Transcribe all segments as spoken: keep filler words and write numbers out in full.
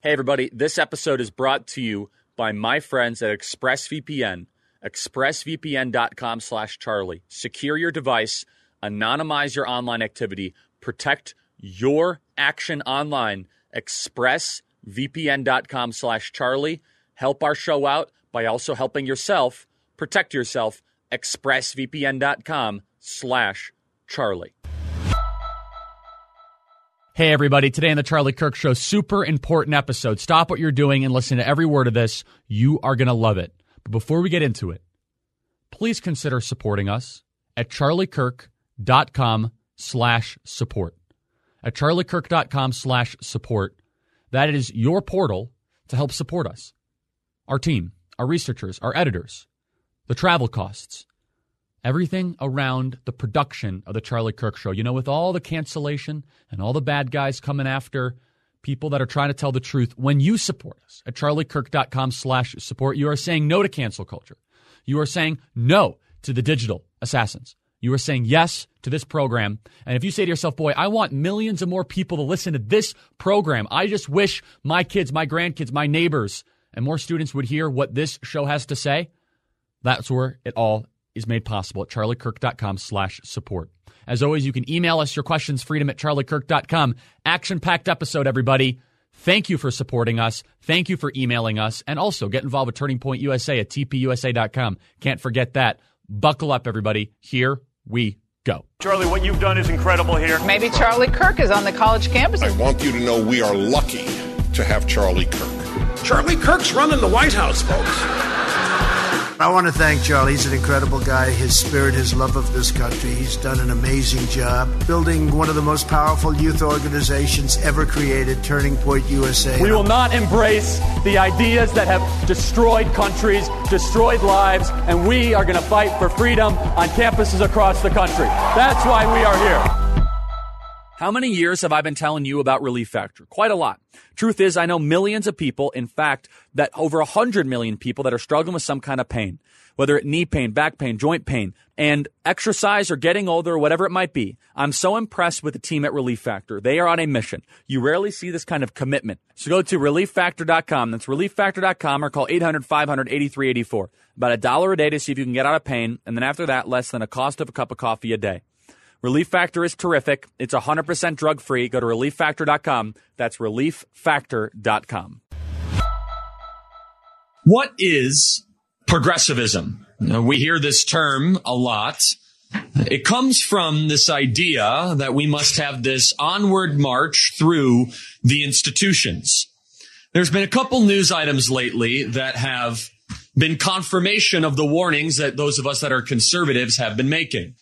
Hey, everybody. This episode is brought to you by my friends at ExpressVPN. ExpressVPN.com slash Charlie. Secure your device, anonymize your online activity, protect your action online. ExpressVPN.com slash Charlie. Help our show out by also helping yourself. Protect yourself. ExpressVPN.com slash Charlie. Hey, everybody. Today on the Charlie Kirk Show, super important episode. Stop what you're doing and listen to every word of this. You are going to love it. But before we get into it, please consider supporting us at charliekirk.com slash support. At charliekirk.com slash support. That is your portal to help support us. Our team, our researchers, our editors, the travel costs, everything around the production of the Charlie Kirk Show. You know, with all the cancellation and all the bad guys coming after people that are trying to tell the truth, when you support us at charliekirk.com slash support, you are saying no to cancel culture. You are saying no to the digital assassins. You are saying yes to this program. And if you say to yourself, boy, I want millions of more people to listen to this program. I just wish my kids, my grandkids, my neighbors, and more students would hear what this show has to say. That's where it all is made possible at charliekirk.com slash support. As always, you can email us your questions, freedom at charliekirk dot com. Action-packed episode, everybody. Thank you for supporting us. Thank you for emailing us. And also get involved with Turning Point U S A at t p u s a dot com. Can't forget that. Buckle up, everybody. Here we go. Charlie, what you've done is incredible here. Maybe Charlie Kirk is on the college campus. I want you to know we are lucky to have Charlie Kirk. Charlie Kirk's running the White House, folks. I want to thank Charlie. He's an incredible guy. His spirit, his love of this country. He's done an amazing job building one of the most powerful youth organizations ever created, Turning Point U S A. We will not embrace the ideas that have destroyed countries, destroyed lives, and we are going to fight for freedom on campuses across the country. That's why we are here. How many years have I been telling you about Relief Factor? Quite a lot. Truth is, I know millions of people, in fact, that over one hundred million people that are struggling with some kind of pain, whether it's knee pain, back pain, joint pain, and exercise or getting older or whatever it might be. I'm so impressed with the team at Relief Factor. They are on a mission. You rarely see this kind of commitment. So go to relief factor dot com. That's relief factor dot com or call eight hundred, five hundred, eighty-three eighty-four. About a dollar a day to see if you can get out of pain, and then after that, less than a cost of a cup of coffee a day. Relief Factor is terrific. It's one hundred percent drug-free. Go to relief factor dot com. That's relief factor dot com. What is progressivism? Now, we hear this term a lot. It comes from this idea that we must have this onward march through the institutions. There's been a couple news items lately that have been confirmation of the warnings that those of us that are conservatives have been making.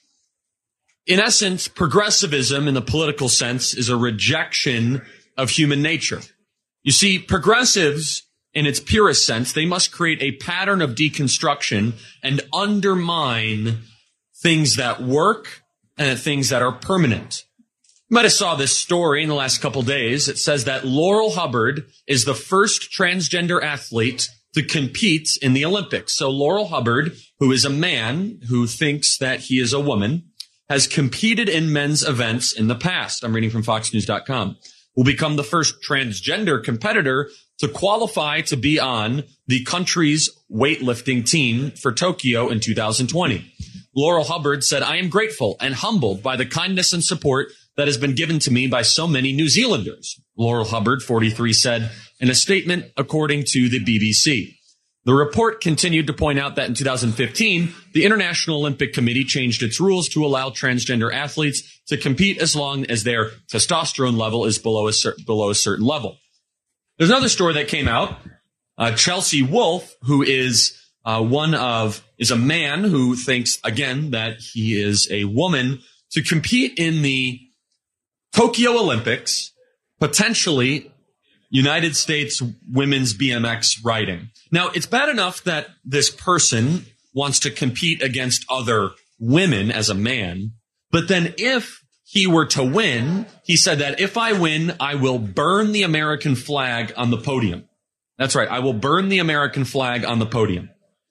In essence, progressivism in the political sense is a rejection of human nature. You see, progressives, in its purest sense, they must create a pattern of deconstruction and undermine things that work and things that are permanent. You might have saw this story in the last couple days. It says that Laurel Hubbard is the first transgender athlete to compete in the Olympics. So Laurel Hubbard, who is a man who thinks that he is a woman, has competed in men's events in the past. I'm reading from fox news dot com. Will become the first transgender competitor to qualify to be on the country's weightlifting team for Tokyo in two thousand twenty. Laurel Hubbard said, I am grateful and humbled by the kindness and support that has been given to me by so many New Zealanders. Laurel Hubbard, forty-three, said in a statement according to the B B C. The report continued to point out that in two thousand fifteen, the International Olympic Committee changed its rules to allow transgender athletes to compete as long as their testosterone level is below a, cer- below a certain level. There's another story that came out. Uh, Chelsea Wolfe, who is uh, one of, is a man who thinks, again, that he is a woman, to compete in the Tokyo Olympics, potentially United States women's B M X riding. Now, it's bad enough that this person wants to compete against other women as a man, but then if he were to win, he said that if I win, I will burn the American flag on the podium. That's right. I will burn the American flag on the podium.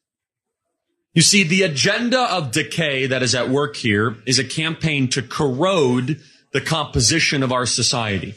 You see, the agenda of decay that is at work here is a campaign to corrode the composition of our society.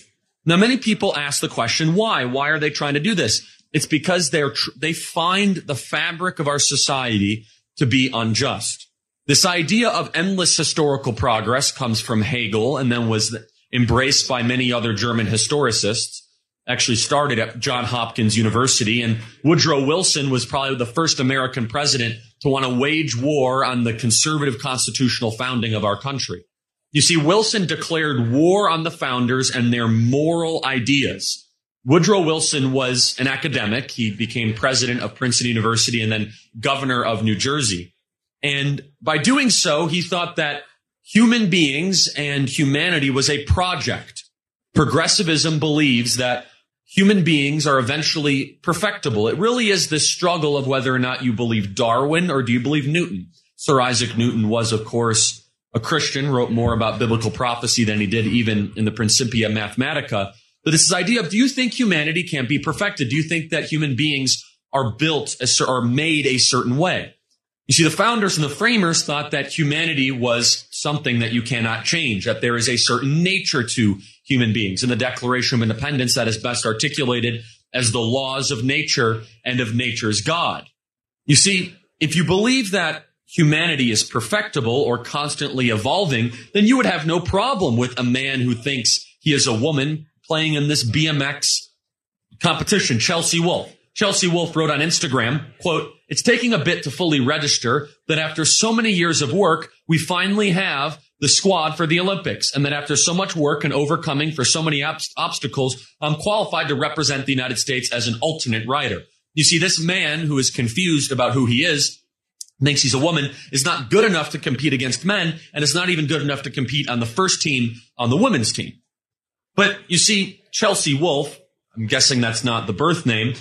Now, many people ask the question, why? Why are they trying to do this? It's because they're tr- they find the fabric of our society to be unjust. This idea of endless historical progress comes from Hegel and then was embraced by many other German historicists. Actually started at Johns Hopkins University, and Woodrow Wilson was probably the first American president to want to wage war on the conservative constitutional founding of our country. You see, Wilson declared war on the founders and their moral ideas. Woodrow Wilson was an academic. He became president of Princeton University and then governor of New Jersey. And by doing so, he thought that human beings and humanity was a project. Progressivism believes that human beings are eventually perfectible. It really is this struggle of whether or not you believe Darwin or do you believe Newton. Sir Isaac Newton was, of course, a Christian, wrote more about biblical prophecy than he did even in the Principia Mathematica. But this idea of, do you think humanity can be perfected? Do you think that human beings are built, are made a certain way? You see, the founders and the framers thought that humanity was something that you cannot change, that there is a certain nature to human beings. In the Declaration of Independence, that is best articulated as the laws of nature and of nature's God. You see, if you believe that humanity is perfectible or constantly evolving, then you would have no problem with a man who thinks he is a woman playing in this B M X competition, Chelsea Wolfe. Chelsea Wolfe wrote on Instagram, quote, "It's taking a bit to fully register that after so many years of work, we finally have the squad for the Olympics, and that after so much work and overcoming for so many ob- obstacles, I'm qualified to represent the United States as an alternate rider." You see, this man who is confused about who he is, thinks he's a woman, is not good enough to compete against men, and is not even good enough to compete on the first team on the women's team. But you see, Chelsea Wolfe, I'm guessing that's not the birth name,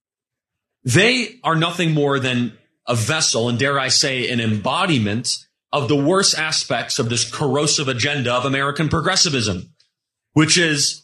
they are nothing more than a vessel, and dare I say, an embodiment of the worst aspects of this corrosive agenda of American progressivism, which is,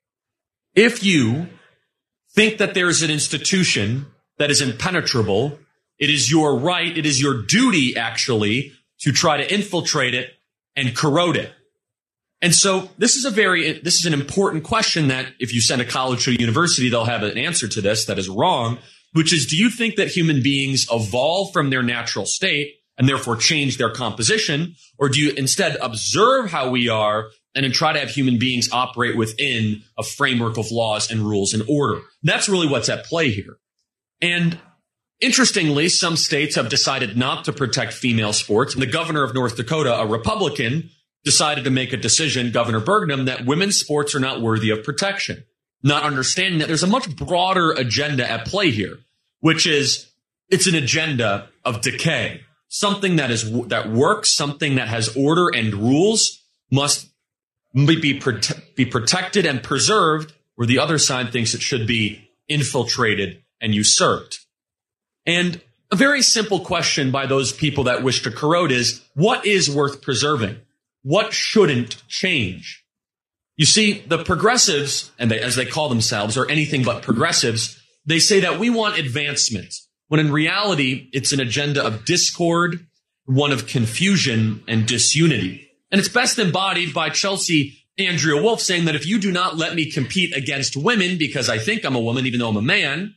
if you think that there's an institution that is impenetrable, it is your right, it is your duty, actually, to try to infiltrate it and corrode it. And so this is a very, this is an important question that if you send a college to a university, they'll have an answer to this that is wrong, which is, do you think that human beings evolve from their natural state and therefore change their composition? Or do you instead observe how we are and then try to have human beings operate within a framework of laws and rules and order? That's really what's at play here. And interestingly, some states have decided not to protect female sports. And the governor of North Dakota, a Republican, decided to make a decision, Governor Burgum, that women's sports are not worthy of protection, not understanding that there's a much broader agenda at play here, which is it's an agenda of decay. Something that is that works, something that has order and rules must be, prote- be protected and preserved, where the other side thinks it should be infiltrated and usurped. And a very simple question by those people that wish to corrode is, what is worth preserving? What shouldn't change? You see, the progressives, and they, as they call themselves, are anything but progressives, they say that we want advancement, when in reality, it's an agenda of discord, one of confusion and disunity. And it's best embodied by Chelsea Andrea Wolfe saying that if you do not let me compete against women because I think I'm a woman, even though I'm a man,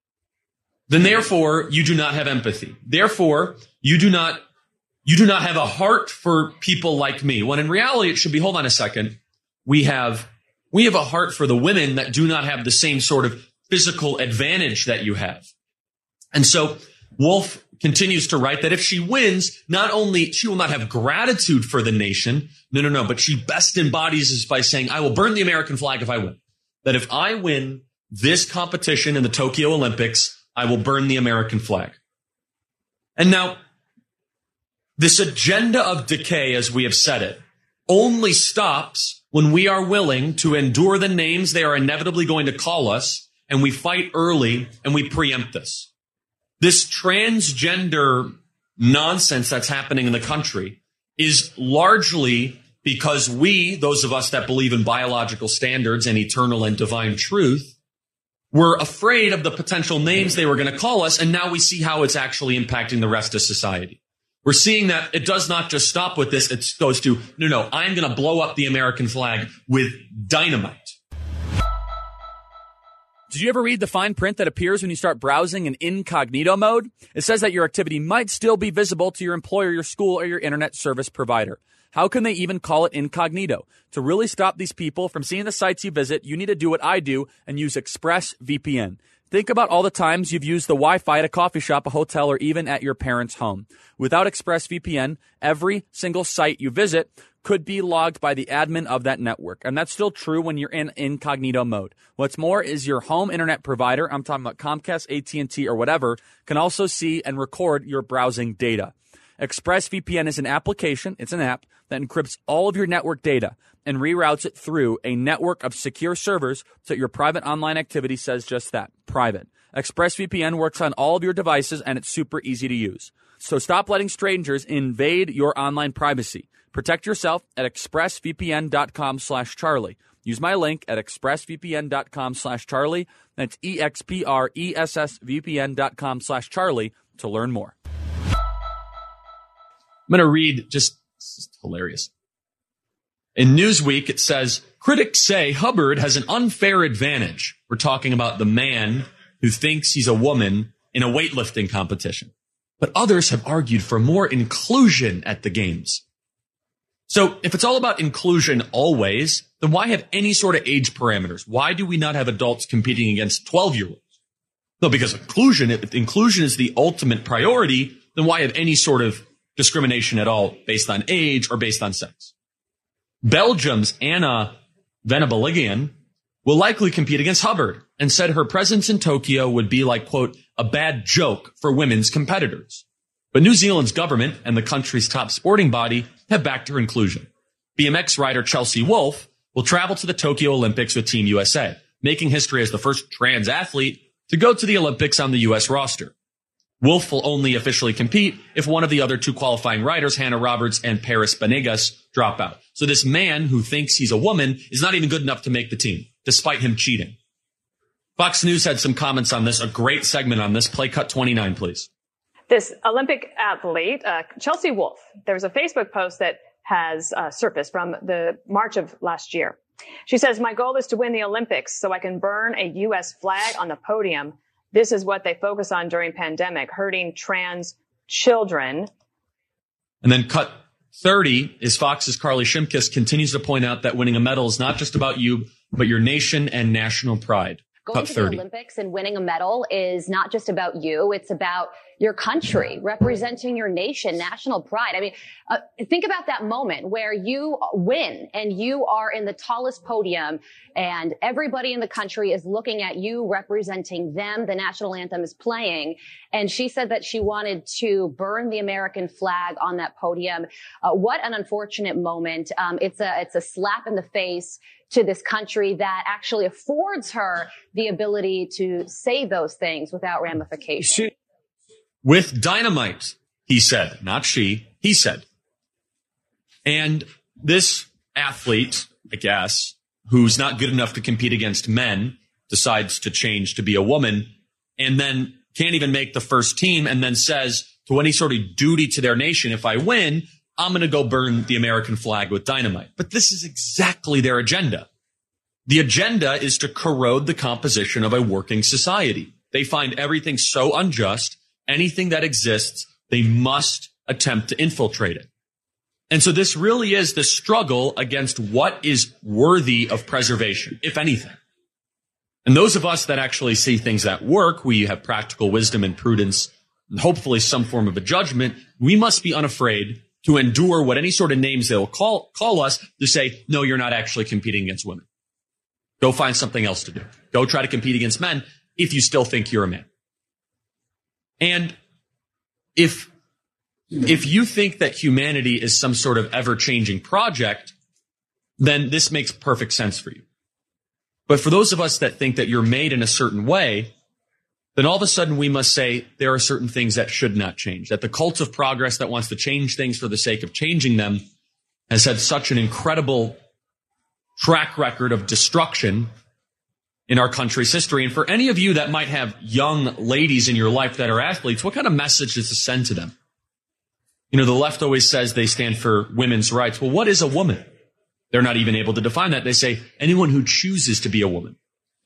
then therefore you do not have empathy. Therefore, you do not, you do not have a heart for people like me. When in reality, it should be, hold on a second, we have, we have a heart for the women that do not have the same sort of physical advantage that you have. And so Wolfe continues to write that if she wins, not only she will not have gratitude for the nation, no, no, no, but she best embodies this by saying, I will burn the American flag if I win. That if I win this competition in the Tokyo Olympics, I will burn the American flag. And now, this agenda of decay, as we have said it, only stops when we are willing to endure the names they are inevitably going to call us, and we fight early and we preempt this. This transgender nonsense that's happening in the country is largely because we, those of us that believe in biological standards and eternal and divine truth, were afraid of the potential names they were going to call us, and now we see how it's actually impacting the rest of society. We're seeing that it does not just stop with this. It goes to, no, no, I'm going to blow up the American flag with dynamite. Did you ever read the fine print that appears when you start browsing in incognito mode? It says that your activity might still be visible to your employer, your school, or your internet service provider. How can they even call it incognito? To really stop these people from seeing the sites you visit, you need to do what I do and use ExpressVPN. Think about all the times you've used the Wi-Fi at a coffee shop, a hotel, or even at your parents' home. Without ExpressVPN, every single site you visit could be logged by the admin of that network. And that's still true when you're in incognito mode. What's more is your home internet provider, I'm talking about Comcast, A T and T, or whatever, can also see and record your browsing data. ExpressVPN is an application, it's an app, that encrypts all of your network data and reroutes it through a network of secure servers so that your private online activity says just that, private. ExpressVPN works on all of your devices and it's super easy to use. So stop letting strangers invade your online privacy. Protect yourself at expressvpn.com slash Charlie. Use my link at expressvpn.com slash Charlie. That's E-X-P-R-E-S-S-V-P-N.com slash Charlie to learn more. I'm going to read just, this is hilarious. In Newsweek, it says, critics say Hubbard has an unfair advantage. We're talking about the man who thinks he's a woman in a weightlifting competition. But others have argued for more inclusion at the games. So if it's all about inclusion always, then why have any sort of age parameters? Why do we not have adults competing against twelve-year-olds? No, because inclusion, if inclusion is the ultimate priority, then why have any sort of discrimination at all based on age or based on sex? Belgium's Anna Venabaligian will likely compete against Hubbard and said her presence in Tokyo would be like, quote, a bad joke for women's competitors. But New Zealand's government and the country's top sporting body have backed her inclusion. B M X rider Chelsea Wolfe will travel to the Tokyo Olympics with Team U S A, making history as the first trans athlete to go to the Olympics on the U S roster. Wolfe will only officially compete if one of the other two qualifying riders, Hannah Roberts and Paris Banegas, drop out. So this man who thinks he's a woman is not even good enough to make the team, despite him cheating. Fox News had some comments on this, a great segment on this. Play cut twenty-nine, please. This Olympic athlete, uh, Chelsea Wolfe, there was a Facebook post that has uh, surfaced from the March of last year. She says, my goal is to win the Olympics so I can burn a U S flag on the podium. This is what they focus on during pandemic, hurting trans children. And then cut thirty is Fox's Carly Shimkus continues to point out that winning a medal is not just about you, but your nation and national pride. Going to the Olympics and winning a medal is not just about you. It's about your country, representing your nation, national pride. I mean, uh, think about that moment where you win and you are in the tallest podium and everybody in the country is looking at you representing them. The national anthem is playing. And she said that she wanted to burn the American flag on that podium. Uh, what an unfortunate moment. Um, it's a, it's a slap in the face to this country that actually affords her the ability to say those things without ramification. With dynamite, he said, not she, he said. And this athlete, I guess, who's not good enough to compete against men, decides to change to be a woman, and then can't even make the first team, and then says to any sort of duty to their nation, if I win, I'm going to go burn the American flag with dynamite. But this is exactly their agenda. The agenda is to corrode the composition of a working society. They find everything so unjust, anything that exists, they must attempt to infiltrate it. And so this really is the struggle against what is worthy of preservation, if anything. And those of us that actually see things that work, we have practical wisdom and prudence, and hopefully some form of a judgment, we must be unafraid to endure what any sort of names they'll call, call us to say, no, you're not actually competing against women. Go find something else to do. Go try to compete against men if you still think you're a man. And if, if you think that humanity is some sort of ever-changing project, then this makes perfect sense for you. But for those of us that think that you're made in a certain way, then all of a sudden we must say there are certain things that should not change. That the cult of progress that wants to change things for the sake of changing them has had such an incredible track record of destruction in our country's history. And for any of you that might have young ladies in your life that are athletes, what kind of message does this send to them? You know, the left always says they stand for women's rights. Well, what is a woman? They're not even able to define that. They say anyone who chooses to be a woman.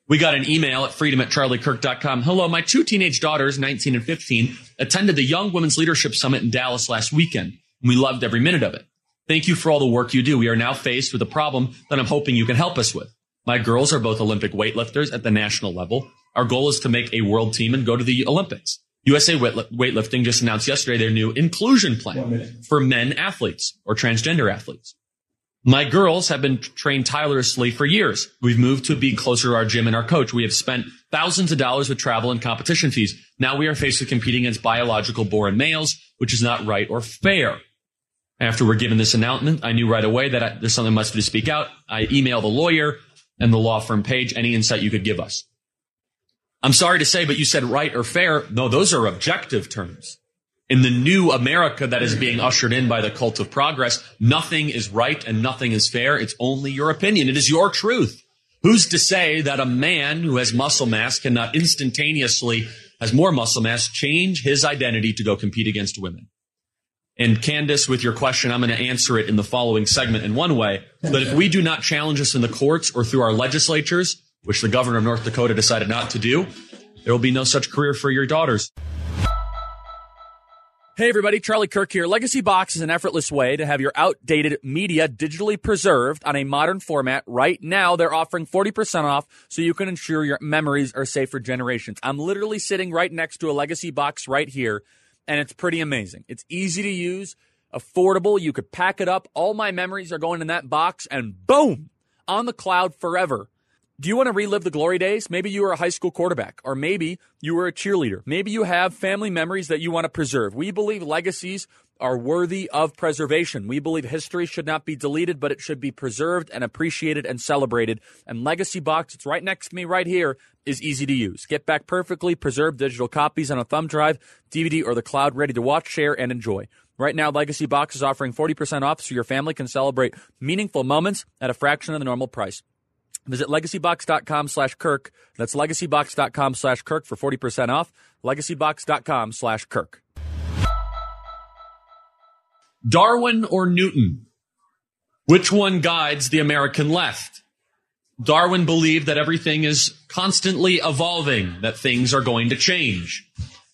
We got an email at freedom at charlie kirk dot com. Hello, my two teenage daughters, nineteen and fifteen, attended the Young Women's Leadership Summit in Dallas last weekend. We loved every minute of it. Thank you for all the work you do. We are now faced with a problem that I'm hoping you can help us with. My girls are both Olympic weightlifters at the national level. Our goal is to make a world team and go to the Olympics. U S A Weightlifting just announced yesterday their new inclusion plan for men athletes or transgender athletes. My girls have been trained tirelessly for years. We've moved to be closer to our gym and our coach. We have spent thousands of dollars with travel and competition fees. Now we are faced with competing against biological born males, which is not right or fair. After we're given this announcement, I knew right away that I, there's something must be to speak out. I emailed the lawyer and the law firm Page any insight you could give us. I'm sorry to say, but you said right or fair. No, those are objective terms. In the new America that is being ushered in by the cult of progress, nothing is right and nothing is fair. It's only your opinion. It is your truth. Who's to say that a man who has muscle mass cannot instantaneously, has more muscle mass, change his identity to go compete against women? And Candace, with your question, I'm going to answer it in the following segment in one way, that if we do not challenge this in the courts or through our legislatures, which the governor of North Dakota decided not to do, there will be no such career for your daughters. Hey everybody, Charlie Kirk here. Legacy Box is an effortless way to have your outdated media digitally preserved on a modern format. Right now, they're offering forty percent off so you can ensure your memories are safe for generations. I'm literally sitting right next to a Legacy Box right here, and it's pretty amazing. It's easy to use, affordable. You could pack it up. All my memories are going in that box, and boom, on the cloud forever. Do you want to relive the glory days? Maybe you were a high school quarterback, or maybe you were a cheerleader. Maybe you have family memories that you want to preserve. We believe legacies are worthy of preservation. We believe history should not be deleted, but it should be preserved and appreciated and celebrated. And Legacy Box, it's right next to me right here, is easy to use. Get back perfectly preserved digital copies on a thumb drive, D V D, or the cloud, ready to watch, share, and enjoy. Right now, Legacy Box is offering forty percent off so your family can celebrate meaningful moments at a fraction of the normal price. Visit legacybox.com slash Kirk. That's legacybox.com slash Kirk for forty percent off. legacybox.com slash Kirk. Darwin or Newton? Which one guides the American left? Darwin believed that everything is constantly evolving, that things are going to change.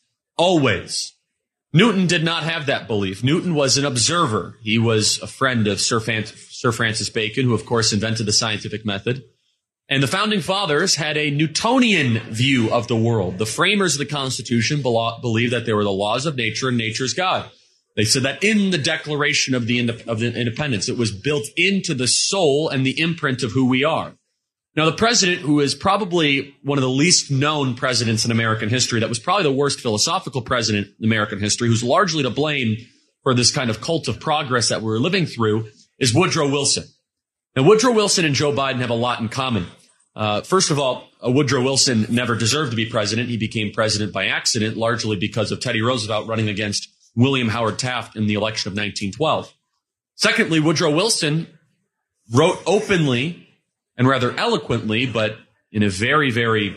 Always. Newton did not have that belief. Newton was an observer. He was a friend of Sir, Fan- Sir Francis Bacon, who, of course, invented the scientific method. And the Founding Fathers had a Newtonian view of the world. The framers of the Constitution be- believed that there were the laws of nature and nature's God. They said that in the Declaration of the, Ind- of the Independence, it was built into the soul and the imprint of who we are. Now, the president, who is probably one of the least known presidents in American history, that was probably the worst philosophical president in American history, who's largely to blame for this kind of cult of progress that we're living through, is Woodrow Wilson. Now, Woodrow Wilson and Joe Biden have a lot in common. Uh, first of all, uh, Woodrow Wilson never deserved to be president. He became president by accident, largely because of Teddy Roosevelt running against William Howard Taft in the election of nineteen twelve. Secondly, Woodrow Wilson wrote openly and rather eloquently, but in a very, very,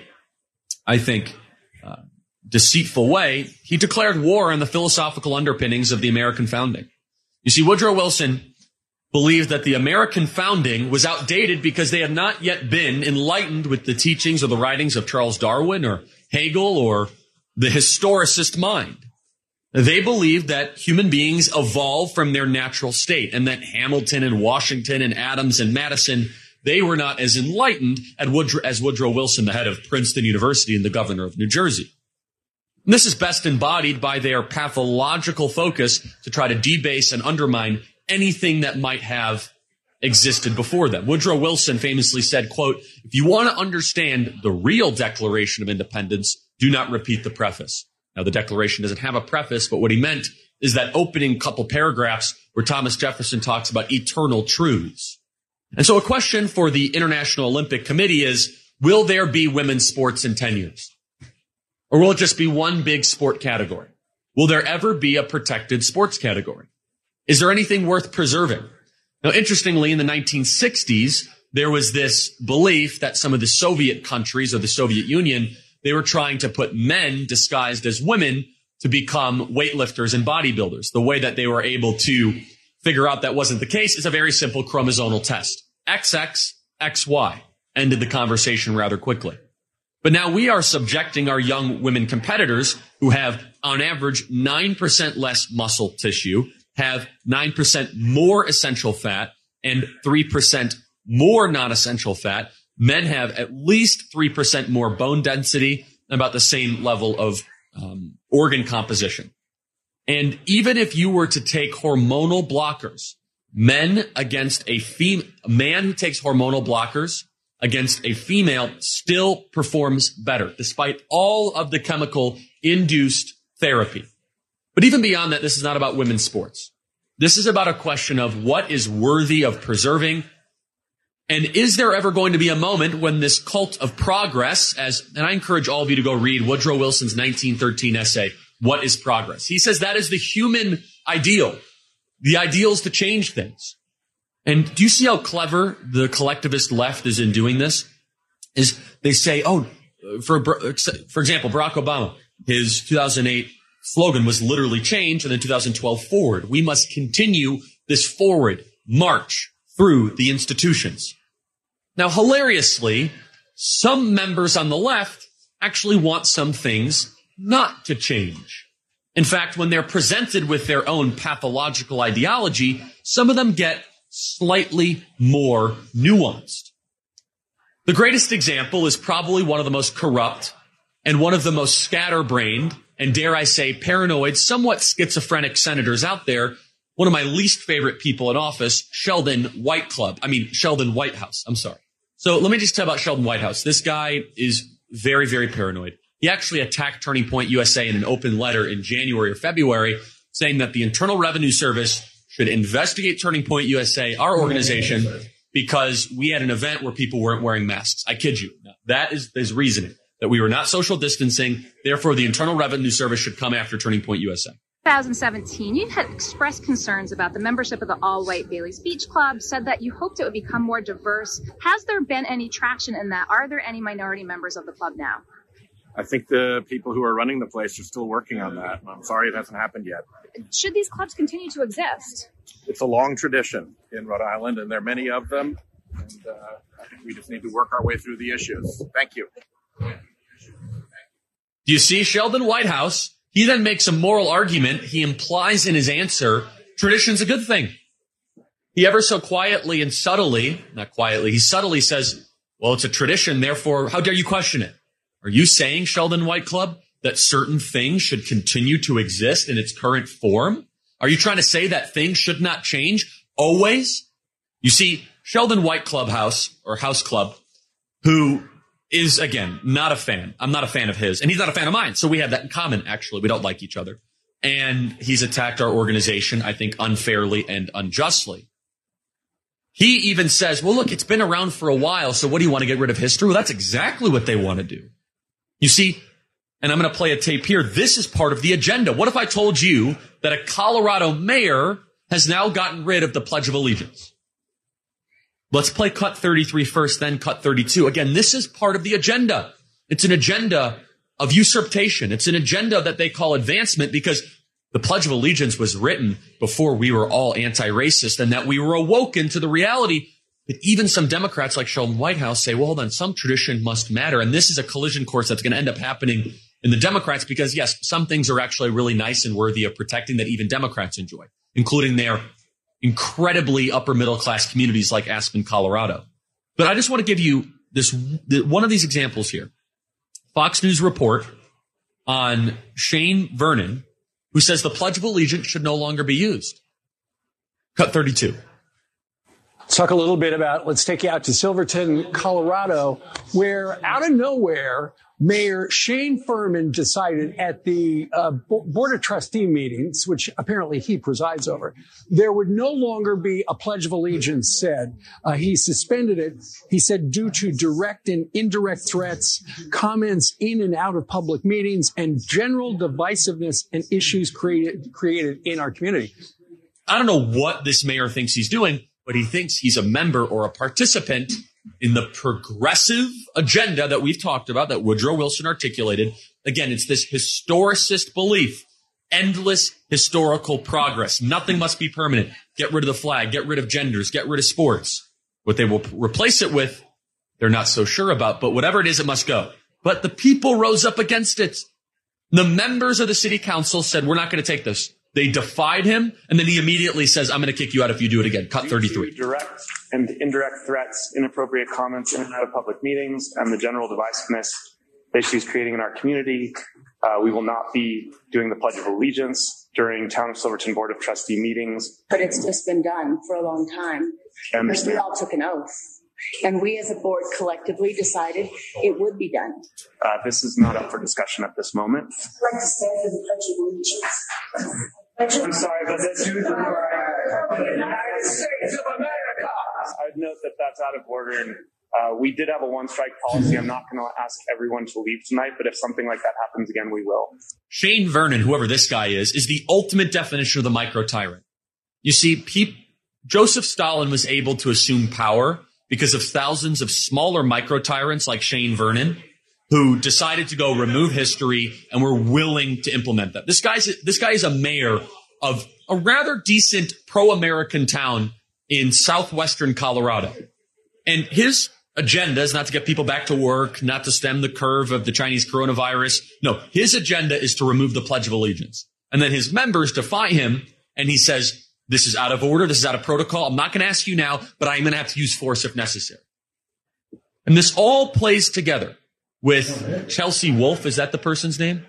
I think, uh, deceitful way, he declared war on the philosophical underpinnings of the American founding. You see, Woodrow Wilson believed that the American founding was outdated because they had not yet been enlightened with the teachings or the writings of Charles Darwin or Hegel or the historicist mind. They believed that human beings evolve from their natural state and that Hamilton and Washington and Adams and Madison, they were not as enlightened as Woodrow, as Woodrow Wilson, the head of Princeton University and the governor of New Jersey. And this is best embodied by their pathological focus to try to debase and undermine anything that might have existed before them. Woodrow Wilson famously said, quote, "If you want to understand the real Declaration of Independence, do not repeat the preface." Now, the Declaration doesn't have a preface, but what he meant is that opening couple paragraphs where Thomas Jefferson talks about eternal truths. And so a question for the International Olympic Committee is, will there be women's sports in ten years? Or will it just be one big sport category? Will there ever be a protected sports category? Is there anything worth preserving? Now, interestingly, in the nineteen sixties, there was this belief that some of the Soviet countries or the Soviet Union, they were trying to put men disguised as women to become weightlifters and bodybuilders. The way that they were able to figure out that wasn't the case is a very simple chromosomal test. X X, X Y. Ended the conversation rather quickly. But now we are subjecting our young women competitors who have, on average, nine percent less muscle tissue, have nine percent more essential fat, and three percent more non-essential fat. Men have at least three percent more bone density, about the same level of um, organ composition. And even if you were to take hormonal blockers, men against a fem- a man who takes hormonal blockers against a female still performs better, despite all of the chemical-induced therapy. But even beyond that, this is not about women's sports. This is about a question of what is worthy of preserving. And is there ever going to be a moment when this cult of progress, as, and I encourage all of you to go read Woodrow Wilson's nineteen thirteen essay, What is Progress? He says that is the human ideal. The ideal is to change things. And do you see how clever the collectivist left is in doing this? Is they say, oh, for, for example, Barack Obama, his two thousand eight slogan was literally change, and then two thousand twelve forward. We must continue this forward march through the institutions. Now, hilariously, some members on the left actually want some things not to change. In fact, when they're presented with their own pathological ideology, some of them get slightly more nuanced. The greatest example is probably one of the most corrupt and one of the most scatterbrained and, dare I say, paranoid, somewhat schizophrenic senators out there. One of my least favorite people in office, Sheldon Whiteclub. I mean, Sheldon Whitehouse. I'm sorry. So let me just tell you about Sheldon Whitehouse. This guy is very, very paranoid. He actually attacked Turning Point U S A in an open letter in January or February, saying that the Internal Revenue Service should investigate Turning Point U S A, our organization, because we had an event where people weren't wearing masks. I kid you. That is his reasoning, that we were not social distancing. Therefore, the Internal Revenue Service should come after Turning Point U S A. twenty seventeen, you had expressed concerns about the membership of the all-white Bailey's Beach Club, said that you hoped it would become more diverse. Has there been any traction in that? Are there any minority members of the club now? I think the people who are running the place are still working on that. I'm sorry it hasn't happened yet. Should these clubs continue to exist? It's a long tradition in Rhode Island, and there are many of them. And uh, I think we just need to work our way through the issues. Thank you. Do you see Sheldon Whitehouse? He then makes a moral argument. He implies in his answer, tradition's a good thing. He ever so quietly and subtly, not quietly, he subtly says, well, it's a tradition, therefore, how dare you question it? Are you saying, Sheldon Whiteclub, that certain things should continue to exist in its current form? Are you trying to say that things should not change always? You see, Sheldon White Clubhouse, or House Club, who is, again, not a fan. I'm not a fan of his, and he's not a fan of mine. So we have that in common, actually. We don't like each other. And he's attacked our organization, I think, unfairly and unjustly. He even says, well, look, it's been around for a while, so what do you want to get rid of history? Well, that's exactly what they want to do. You see, and I'm going to play a tape here. This is part of the agenda. What if I told you that a Colorado mayor has now gotten rid of the Pledge of Allegiance? Let's play cut thirty-three first, then cut thirty-two. Again, this is part of the agenda. It's an agenda of usurpation. It's an agenda that they call advancement because the Pledge of Allegiance was written before we were all anti-racist and that we were awoken to the reality. But even some Democrats like Sheldon Whitehouse say, well, then some tradition must matter. And this is a collision course that's going to end up happening in the Democrats because, yes, some things are actually really nice and worthy of protecting that even Democrats enjoy, including their incredibly upper middle class communities like Aspen, Colorado. But I just want to give you this one of these examples here. Fox News report on Shane Vernon, who says the Pledge of Allegiance should no longer be used. Cut thirty-two. Let's talk a little bit about, let's take you out to Silverton, Colorado, where out of nowhere, Mayor Shane Furman decided at the uh, Board of Trustee meetings, which apparently he presides over, there would no longer be a Pledge of Allegiance said. Uh, he suspended it. He said due to direct and indirect threats, comments in and out of public meetings, and general divisiveness and issues created, created in our community. I don't know what this mayor thinks he's doing, but he thinks he's a member or a participant in the progressive agenda that we've talked about, that Woodrow Wilson articulated. Again, it's this historicist belief, endless historical progress. Nothing must be permanent. Get rid of the flag, get rid of genders, get rid of sports. What they will replace it with, they're not so sure about, but whatever it is, it must go. But the people rose up against it. The members of the city council said, we're not going to take this. They defied him, and then he immediately says, I'm going to kick you out if you do it again. Cut thirty-three. Direct and indirect threats, inappropriate comments in and out of public meetings, and the general divisiveness that she's creating in our community. Uh, we will not be doing the Pledge of Allegiance during Town of Silverton Board of Trustee meetings. But it's just been done for a long time. I understand. We all took an oath. And we as a board collectively decided it would be done. Uh, this is not up for discussion at this moment. I'd like to stand for the Pledge of Allegiance. I'm sorry, but this is the United States of America. I'd note that that's out of order. And uh, we did have a one-strike policy. I'm not going to ask everyone to leave tonight, but if something like that happens again, we will. Shane Vernon, whoever this guy is, is the ultimate definition of the micro-tyrant. You see, pe- Joseph Stalin was able to assume power because of thousands of smaller micro-tyrants like Shane Vernon, who decided to go remove history and were willing to implement that. This guy's this guy is a mayor of a rather decent pro-American town in southwestern Colorado. And his agenda is not to get people back to work, not to stem the curve of the Chinese coronavirus. No, his agenda is to remove the Pledge of Allegiance. And then his members defy him, and he says, this is out of order, this is out of protocol. I'm not going to ask you now, but I'm going to have to use force if necessary. And this all plays together with Chelsea Wolfe. Is that the person's name?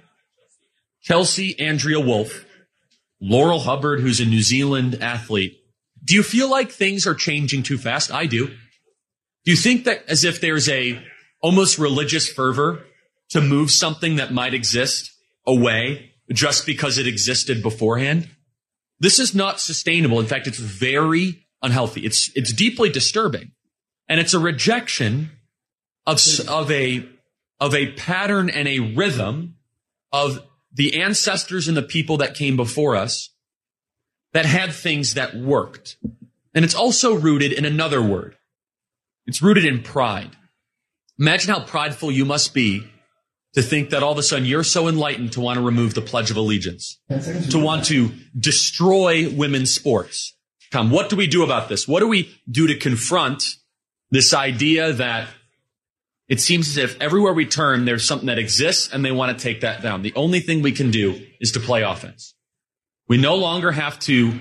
Chelsea Andrea Wolfe, Laurel Hubbard, who's a New Zealand athlete. Do you feel like things are changing too fast? I do. Do you think that as if there's a almost religious fervor to move something that might exist away just because it existed beforehand? This is not sustainable. In fact, it's very unhealthy. It's it's deeply disturbing. And it's a rejection of of a of a pattern and a rhythm of the ancestors and the people that came before us that had things that worked. And it's also rooted in another word. It's rooted in pride. Imagine how prideful you must be to think that all of a sudden you're so enlightened to want to remove the Pledge of Allegiance, to want to destroy women's sports. Tom, what do we do about this? What do we do to confront this idea that it seems as if everywhere we turn, there's something that exists and they want to take that down? The only thing we can do is to play offense. We no longer have to,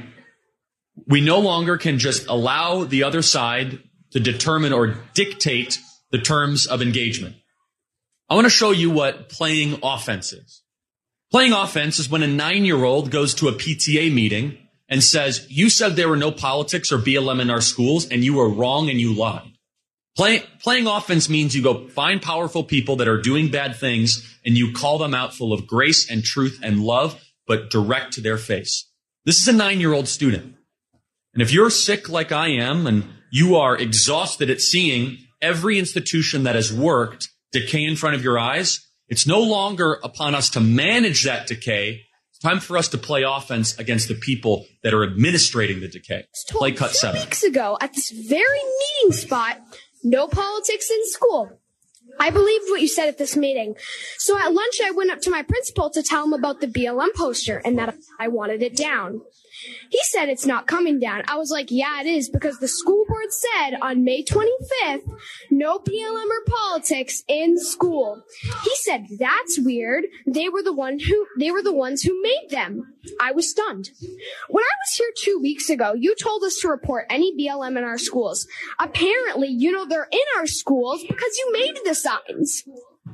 we no longer can just allow the other side to determine or dictate the terms of engagement. I want to show you what playing offense is. Playing offense is when a nine-year-old goes to a P T A meeting and says, you said there were no politics or B L M in our schools, and you were wrong and you lied. Play, playing offense means you go find powerful people that are doing bad things and you call them out full of grace and truth and love, but direct to their face. This is a nine-year-old student. And if you're sick like I am and you are exhausted at seeing every institution that has worked decay in front of your eyes, it's no longer upon us to manage that decay. It's time for us to play offense against the people that are administrating the decay. Play cut seven. Two weeks ago at this very meeting spot, no politics in school. I believed what you said at this meeting. So at lunch, I went up to my principal to tell him about the B L M poster and that I wanted it down. He said it's not coming down. I was like, yeah, it is, because the school board said on May twenty-fifth, no B L M or politics in school. He said, that's weird. They were the one who, they were the ones who made them. I was stunned. When I was here two weeks ago, you told us to report any B L M in our schools. Apparently, you know they're in our schools because you made the signs.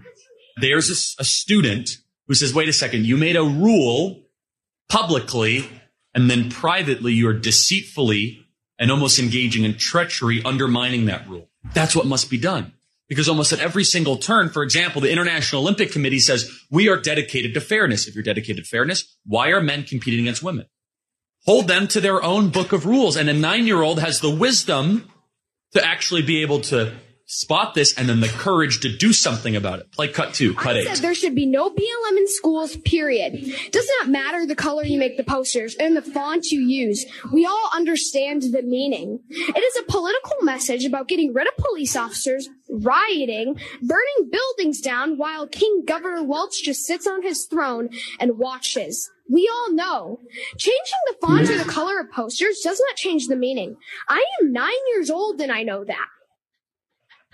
There's a, a student who says, wait a second, you made a rule publicly, and then privately, you're deceitfully and almost engaging in treachery, undermining that rule. That's what must be done. Because almost at every single turn, for example, the International Olympic Committee says, we are dedicated to fairness. If you're dedicated to fairness, why are men competing against women? Hold them to their own book of rules. And a nine-year-old has the wisdom to actually be able to spot this and then the courage to do something about it. Play cut two, cut I eight. said there should be no B L M in schools, period. It does not matter the color you make the posters and the font you use. We all understand the meaning. It is a political message about getting rid of police officers, rioting, burning buildings down while King Governor Welch just sits on his throne and watches. We all know. Changing the font or the color of posters does not change the meaning. I am nine years old and I know that.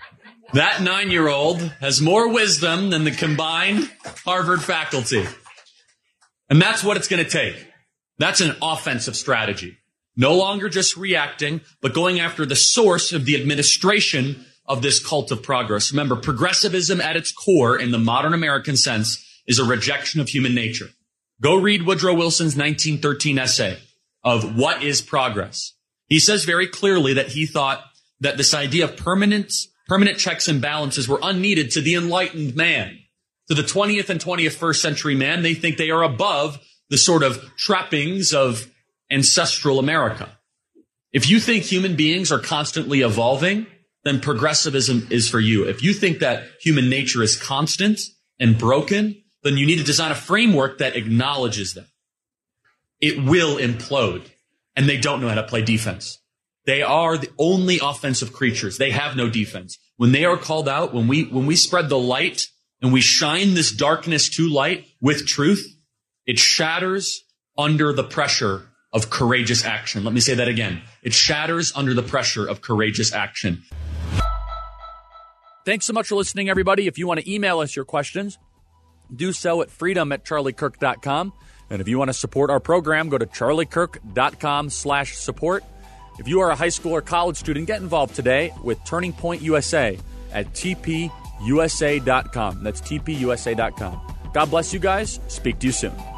That nine-year-old has more wisdom than the combined Harvard faculty. And that's what it's going to take. That's an offensive strategy. No longer just reacting, but going after the source of the administration of this cult of progress. Remember, progressivism at its core in the modern American sense is a rejection of human nature. Go read Woodrow Wilson's nineteen thirteen essay of what is progress. He says very clearly that he thought that this idea of permanent, permanent checks and balances were unneeded to the enlightened man. To the twentieth and twenty-first century man, they think they are above the sort of trappings of ancestral America. If you think human beings are constantly evolving, then progressivism is for you. If you think that human nature is constant and broken, then you need to design a framework that acknowledges them. It will implode, and they don't know how to play defense. They are the only offensive creatures. They have no defense. When they are called out, when we when we spread the light and we shine this darkness to light with truth, it shatters under the pressure of courageous action. Let me say that again. It shatters under the pressure of courageous action. Thanks so much for listening, everybody. If you want to email us your questions, do so at freedom at charlie kirk dot com. And if you want to support our program, go to charliekirk.com slash support. If you are a high school or college student, get involved today with Turning Point U S A at t p u s a dot com. That's t p u s a dot com. God bless you guys. Speak to you soon.